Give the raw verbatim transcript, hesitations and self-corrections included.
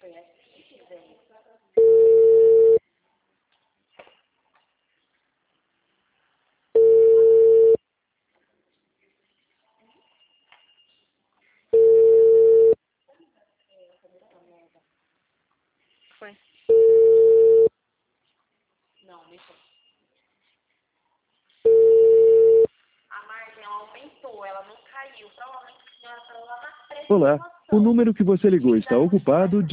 Foi. Não, deixa. A margem ela aumentou, ela não caiu. Provavelmente a senhora parou lá na frente. Olá, o número que você ligou está ocupado.